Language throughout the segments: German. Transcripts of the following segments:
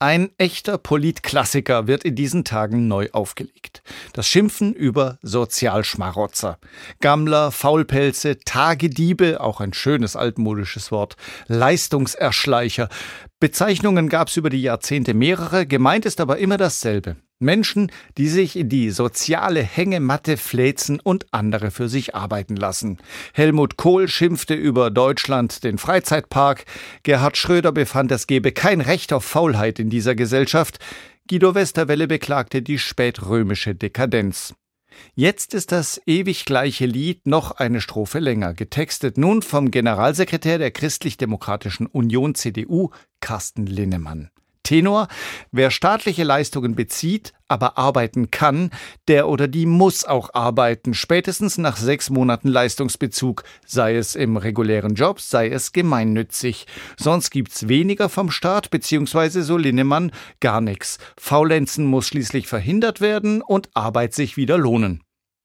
Ein echter Politklassiker wird in diesen Tagen neu aufgelegt. Das Schimpfen über Sozialschmarotzer. Gammler, Faulpelze, Tagediebe, auch ein schönes altmodisches Wort, Leistungserschleicher. Bezeichnungen gab es über die Jahrzehnte mehrere, gemeint ist aber immer dasselbe. Menschen, die sich in die soziale Hängematte fläzen und andere für sich arbeiten lassen. Helmut Kohl schimpfte über Deutschland den Freizeitpark. Gerhard Schröder befand, es gebe kein Recht auf Faulheit in dieser Gesellschaft. Guido Westerwelle beklagte die spätrömische Dekadenz. Jetzt ist das ewig gleiche Lied noch eine Strophe länger, getextet nun vom Generalsekretär der Christlich-Demokratischen Union CDU, Carsten Linnemann. Tenor: Wer staatliche Leistungen bezieht, aber arbeiten kann, der oder die muss auch arbeiten, spätestens nach 6 Monaten Leistungsbezug, sei es im regulären Job, sei es gemeinnützig. Sonst gibt's weniger vom Staat, beziehungsweise, so Linnemann, gar nichts. Faulenzen muss schließlich verhindert werden und Arbeit sich wieder lohnen.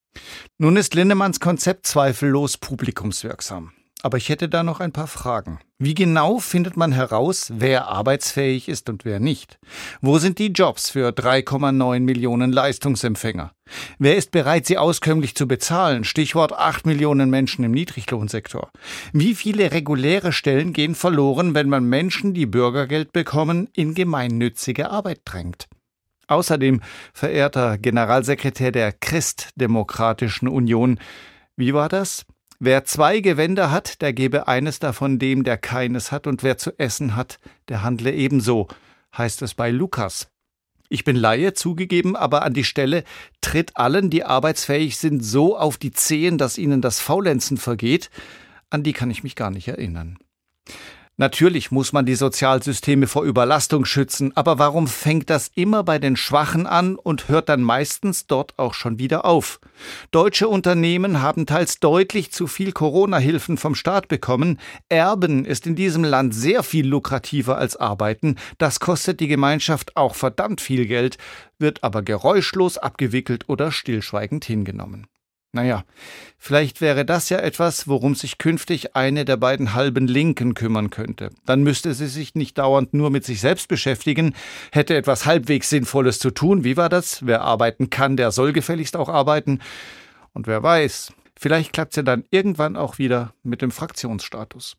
Nun ist Linnemanns Konzept zweifellos publikumswirksam. Aber ich hätte da noch ein paar Fragen. Wie genau findet man heraus, wer arbeitsfähig ist und wer nicht? Wo sind die Jobs für 3,9 Millionen Leistungsempfänger? Wer ist bereit, sie auskömmlich zu bezahlen? Stichwort 8 Millionen Menschen im Niedriglohnsektor. Wie viele reguläre Stellen gehen verloren, wenn man Menschen, die Bürgergeld bekommen, in gemeinnützige Arbeit drängt? Außerdem, verehrter Generalsekretär der Christdemokratischen Union, wie war das? Wer 2 Gewänder hat, der gebe eines davon dem, der keines hat, und wer zu essen hat, der handle ebenso, heißt es bei Lukas. Ich bin Laie, zugegeben, aber an die Stelle tritt allen, die arbeitsfähig sind, so auf die Zehen, dass ihnen das Faulenzen vergeht. An die kann ich mich gar nicht erinnern. Natürlich muss man die Sozialsysteme vor Überlastung schützen, aber warum fängt das immer bei den Schwachen an und hört dann meistens dort auch schon wieder auf? Deutsche Unternehmen haben teils deutlich zu viel Corona-Hilfen vom Staat bekommen. Erben ist in diesem Land sehr viel lukrativer als Arbeiten. Das kostet die Gemeinschaft auch verdammt viel Geld, wird aber geräuschlos abgewickelt oder stillschweigend hingenommen. Naja, vielleicht wäre das ja etwas, worum sich künftig eine der beiden halben Linken kümmern könnte. Dann müsste sie sich nicht dauernd nur mit sich selbst beschäftigen, hätte etwas halbwegs Sinnvolles zu tun. Wie war das? Wer arbeiten kann, der soll gefälligst auch arbeiten. Und wer weiß, vielleicht klappt es ja dann irgendwann auch wieder mit dem Fraktionsstatus.